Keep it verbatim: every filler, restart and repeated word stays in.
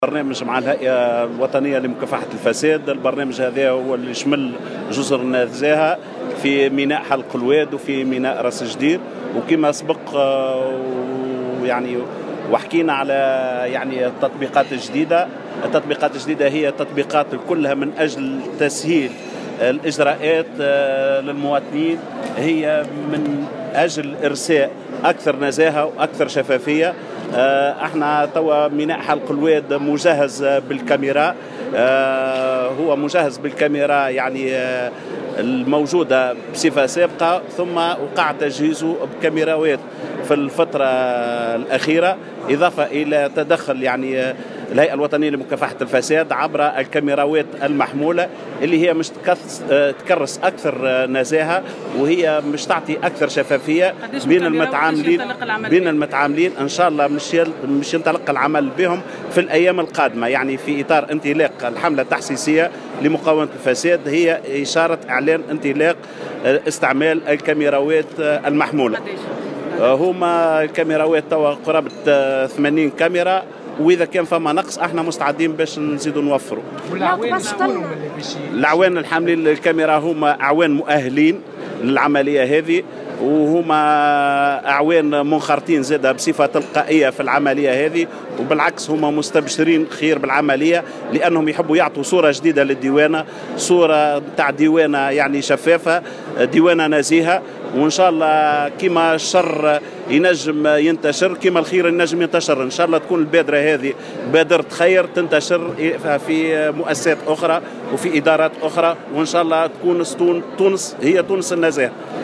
برنامج مع الهيئة الوطنية لمكافحة الفساد. البرنامج هذا هو اللي يشمل جزر النزاهة في ميناء حلق الواد وفي ميناء راس جدير، وكما سبق يعني وحكينا على يعني التطبيقات الجديدة. التطبيقات الجديدة هي تطبيقات كلها من أجل تسهيل الإجراءات للمواطنين، هي من أجل إرساء أكثر نزاهة وأكثر شفافية. احنا توا ميناء حلق الواد مجهز بالكاميرا، هو مجهز بالكاميرا يعني الموجودة بصفة سابقة، ثم وقع تجهيزه بكاميراوات في الفترة الأخيرة، إضافة إلى تدخل يعني الهيئة الوطنية لمكافحة الفساد عبر الكاميراوات المحمولة اللي هي مش تكرس أكثر نزاهة، وهي مش تعطي أكثر شفافية بين المتعاملين بين المتعاملين إن شاء الله مش مش ينطلق العمل بهم في الأيام القادمة، يعني في إطار انطلاق الحملة التحسيسية لمقاومة الفساد، هي إشارة إعلان انطلاق استعمال الكاميراوات المحمولة. هما الكاميراوات توا قرابة ثمانين كاميرا، وإذا كان فما نقص احنا مستعدين باش نزيدوا نوفروا. الأعوان الحاملين للكاميرا هما أعوان مؤهلين للعملية هذه، وهما أعوان منخرطين زادة بصفة تلقائية في العملية هذه، وبالعكس هما مستبشرين خير بالعملية لأنهم يحبوا يعطوا صورة جديدة للديوانة، صورة تاع ديوانة يعني شفافة، ديوانة نزيهة، وإن شاء الله كما الشر ينجم ينتشر كما الخير ينجم ينتشر. إن شاء الله تكون البادرة هذه بادرة خير تنتشر في مؤسسات أخرى وفي إدارات أخرى، وإن شاء الله تكون تونس هي تونس النزاهة.